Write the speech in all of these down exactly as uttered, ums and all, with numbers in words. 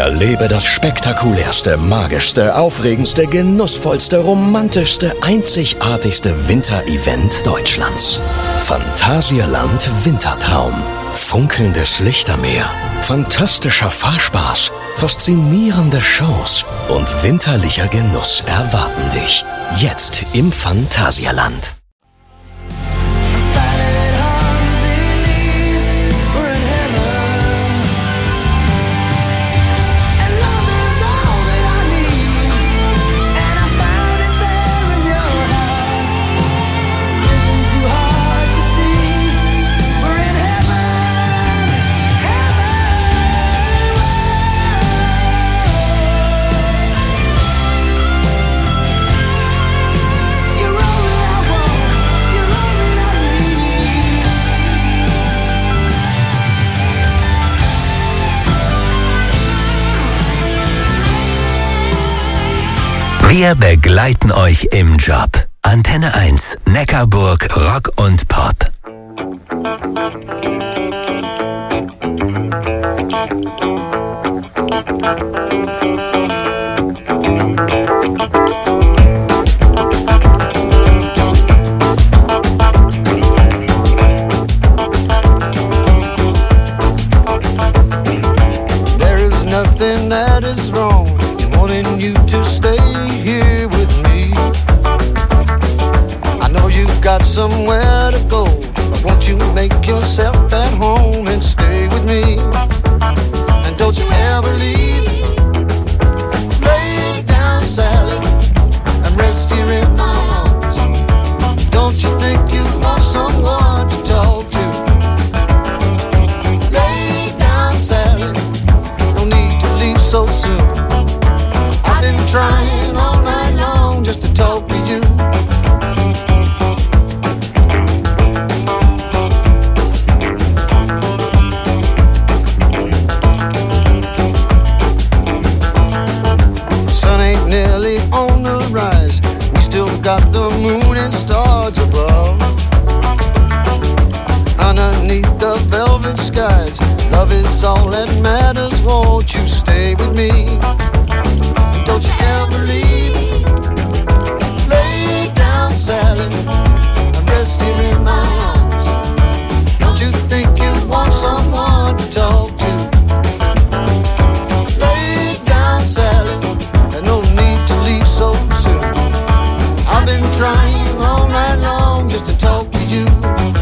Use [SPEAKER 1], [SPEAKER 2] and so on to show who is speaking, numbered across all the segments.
[SPEAKER 1] Erlebe das spektakulärste, magischste, aufregendste, genussvollste, romantischste, einzigartigste Winter-Event Deutschlands. Phantasialand Wintertraum. Funkelndes Lichtermeer, fantastischer Fahrspaß, faszinierende Shows und winterlicher Genuss erwarten dich. Jetzt im Phantasialand.
[SPEAKER 2] Wir begleiten euch im Job. Antenne eins, Neckarburg, Rock und Pop.
[SPEAKER 3] There is nothing that is wrong in wanting you to stay here with me. I know you've got somewhere to go, but won't you make yourself at home and stay with me? And don't you ever leave. Lay down, Sally, and rest here in my arms. Don't you think you want someone to talk to? Lay down, Sally, no need to leave so soon. I've been trying all night long just to talk to you. Sun ain't nearly on the rise. We still got the moon and stars above. Underneath the velvet skies, love is all that matters. Won't you stay with me? Don't you ever leave. Lay down, Sally, and rest here in my arms. Don't you think you want someone to talk to? Lay down, Sally, and no need to leave so soon. I've been trying all night long just to talk to you.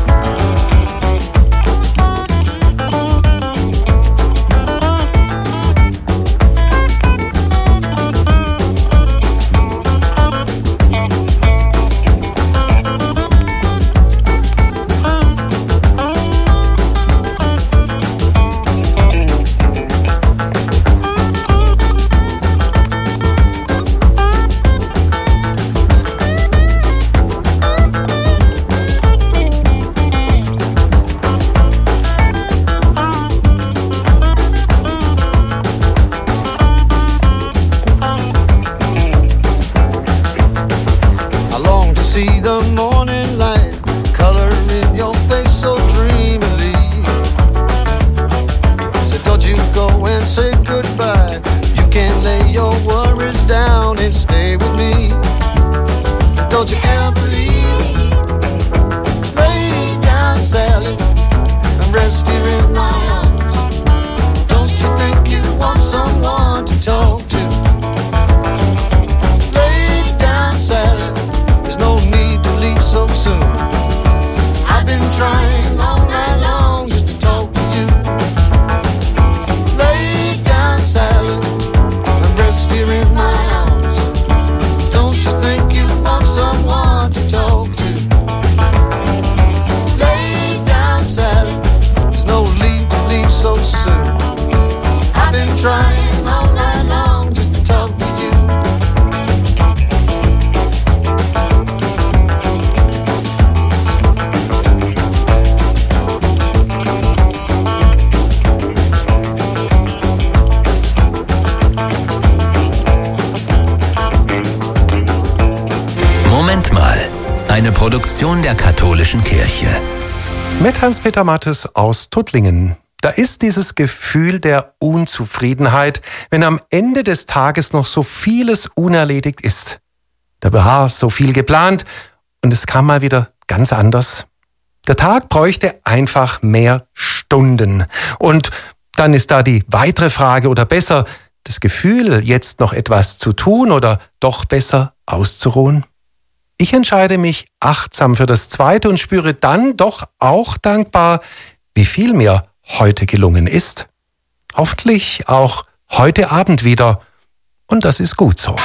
[SPEAKER 3] See the morning light, color in your face so dreamily. So don't you go and say goodbye. You can lay your worries down and stay with me. Don't you ever leave. Lay down, Sally, and rest here in my arms. Don't you think you want someone to talk to? Lay down, Sally, no need to leave so soon. I've been trying all night long just to talk to you. Lay down, Sally, and rest here in my arms. Don't you think you want someone to talk to? Lay down, Sally, there's no need to leave so soon. I've been trying all night long just to talk to you.
[SPEAKER 2] Moment mal, eine Produktion der katholischen Kirche.
[SPEAKER 4] Mit Hans-Peter Mattes aus Tuttlingen. Da ist dieses Gefühl der Unzufriedenheit, wenn am Ende des Tages noch so vieles unerledigt ist. Da war so viel geplant und es kam mal wieder ganz anders. Der Tag bräuchte einfach mehr Stunden. Und dann ist da die weitere Frage oder besser das Gefühl, jetzt noch etwas zu tun oder doch besser auszuruhen. Ich entscheide mich achtsam für das Zweite und spüre dann doch auch dankbar, wie viel mir heute gelungen ist. Hoffentlich auch heute Abend wieder. Und das ist gut so.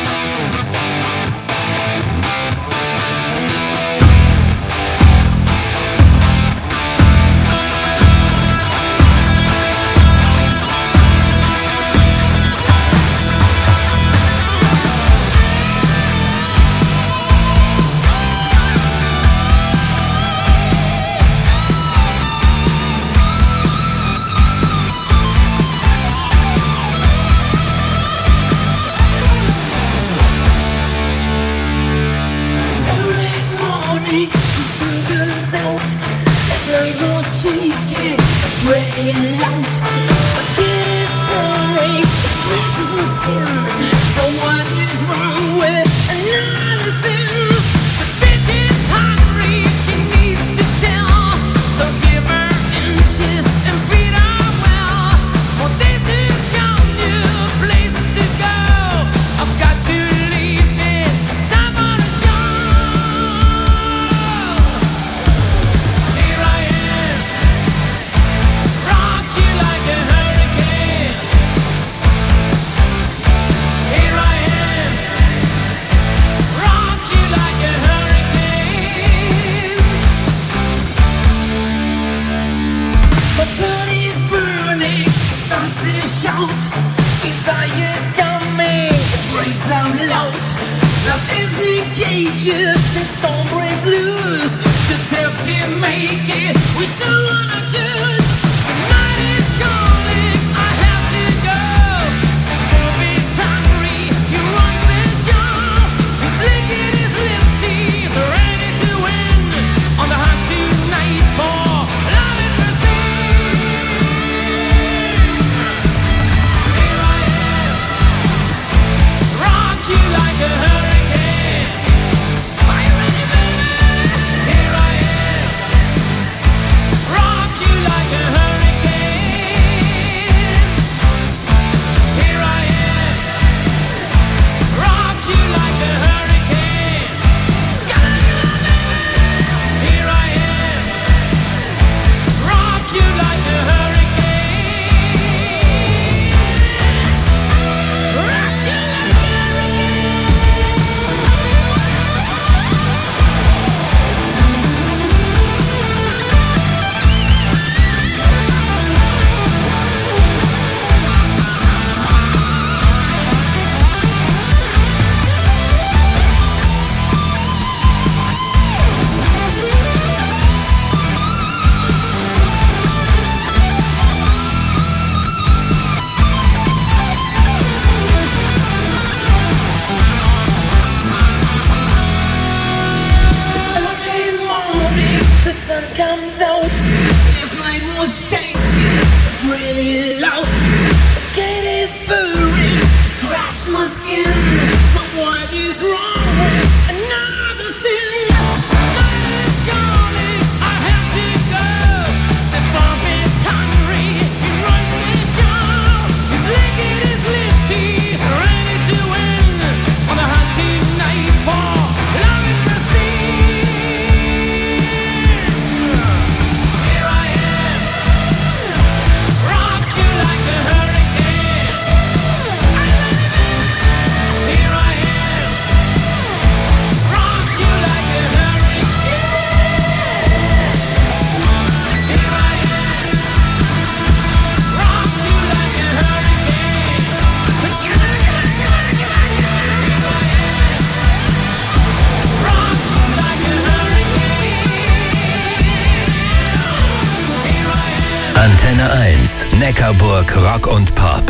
[SPEAKER 2] Antenne eins, Neckarburg Rock und Pop.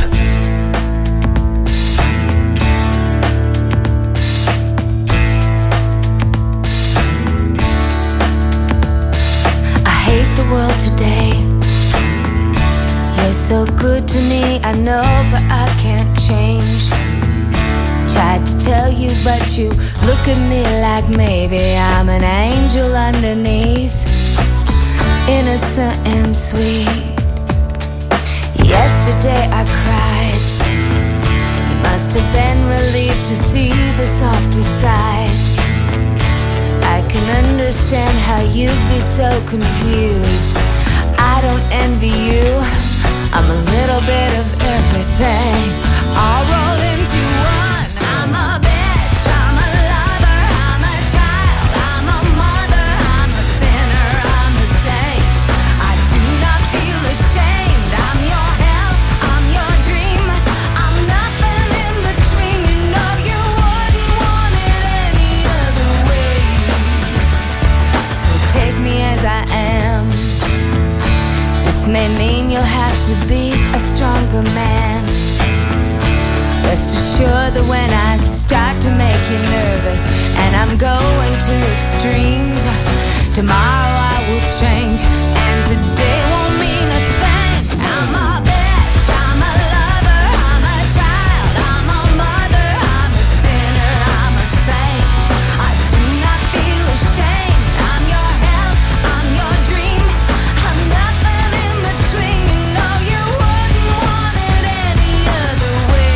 [SPEAKER 5] I hate the world today. change. Tried to tell you, but you look at me like maybe I'm an angel underneath, innocent and sweet. Yesterday I cried. You must have been relieved to see the softer side. I can understand how you'd be so confused. I don't envy you. I'm a little bit of everything, all rolled into one. I'm a bitch, I'm a lover, I'm a child, I'm a mother, I'm a sinner, I'm a saint. I do not feel ashamed. I'm your hell, I'm your dream. I'm nothing in between. You know you wouldn't want it any other way. So take me as I am. This may mean you'll have to be a stronger man. Rest assured that when I start to make you nervous and I'm going to extremes, tomorrow I will change and today won't mean a thing. I'm a bitch, I'm a lover, I'm a child, I'm a mother, I'm a sinner, I'm a saint. I do not feel ashamed. I'm your hell, I'm your dream. I'm nothing in between. You know you wouldn't want it any other way.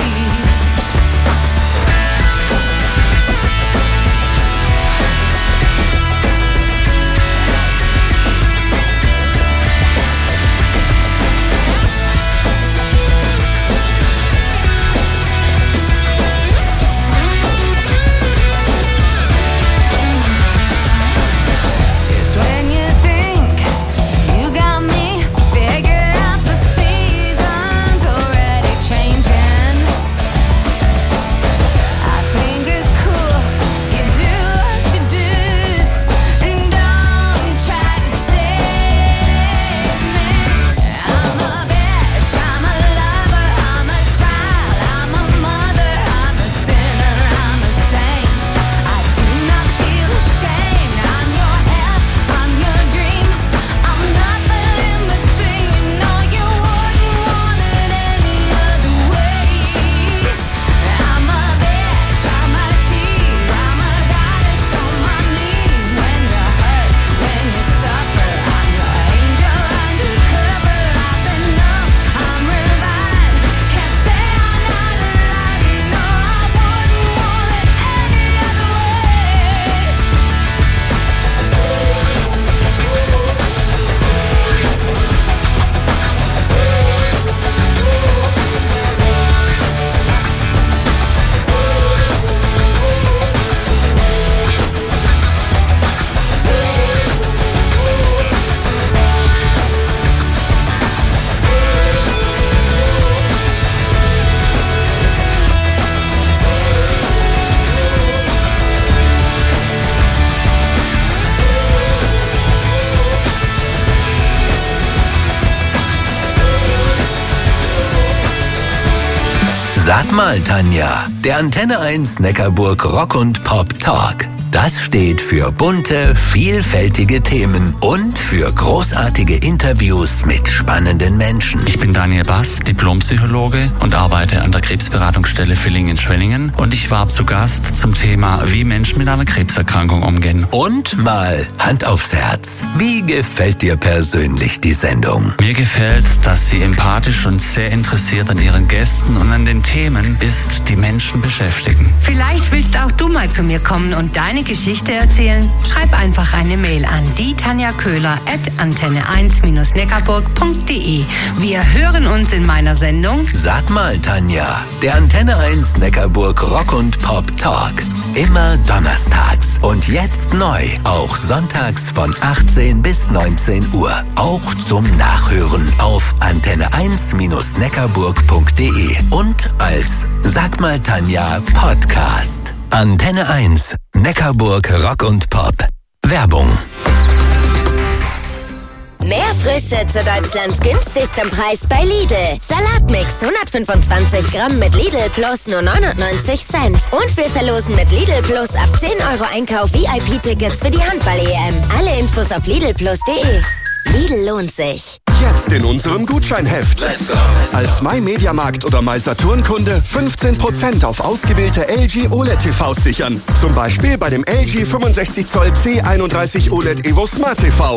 [SPEAKER 5] Just when you think you got me figured out, the season's already changing. I think it's cool you do what you do, and don't try to save me. I'm a bitch, I'm a lover, I'm a child, I'm a mother, I'm a sinner, I'm a saint. I do not feel ashamed. I'm your hell, I'm your dream. I'm nothing in between. You know you wouldn't want it any other way. I'm a bitch, I'm a tease, I'm a goddess on my knees. When you hurt, when you suffer, I'm your angel undercover. I've been numb, I'm revived. Can't say I'm not alive. You know I wouldn't want it any other way.
[SPEAKER 2] Sag mal, Tanja, der Antenne eins Neckarburg Rock und Pop Talk. Das steht für bunte, vielfältige Themen und für großartige Interviews mit spannenden Menschen.
[SPEAKER 6] Ich bin Daniel Bass, Diplompsychologe und arbeite an der Krebsberatungsstelle Villingen-Schwenningen und ich war zu Gast zum Thema, wie Menschen mit einer Krebserkrankung umgehen.
[SPEAKER 2] Und mal Hand aufs Herz. Wie gefällt dir persönlich die Sendung?
[SPEAKER 6] Mir gefällt, dass sie empathisch und sehr interessiert an ihren Gästen und an den Themen ist, die Menschen beschäftigen.
[SPEAKER 7] Vielleicht willst auch du mal zu mir kommen und deine Geschichte erzählen? Schreib einfach eine Mail an die Tanja Köhler at antenne eins neckarburg punkt de. Wir hören uns in meiner Sendung
[SPEAKER 2] Sag mal, Tanja, der Antenne eins Neckarburg Rock und Pop Talk. Immer donnerstags und jetzt neu, auch sonntags von achtzehn bis neunzehn Uhr. Auch zum Nachhören auf antenne eins neckarburg punkt de und als Sag mal, Tanja Podcast. Antenne eins, Neckarburg Rock und Pop. Werbung.
[SPEAKER 8] Mehr Frische zu Deutschlands günstigstem Preis bei Lidl. Salatmix hundertfünfundzwanzig Gramm mit Lidl Plus nur neunundneunzig Cent. Und wir verlosen mit Lidl Plus ab zehn Euro Einkauf V I P-Tickets für die Handball-E M. Alle Infos auf lidl plus punkt de. Lidl lohnt sich.
[SPEAKER 3] Jetzt
[SPEAKER 9] Jetzt in unserem Gutscheinheft. Als MyMediaMarkt oder MySaturn-Kunde fünfzehn Prozent auf ausgewählte L G O L E D-T Vs sichern. Zum Beispiel bei dem L G fünfundsechzig Zoll C einunddreißig O L E D Evo Smart T V.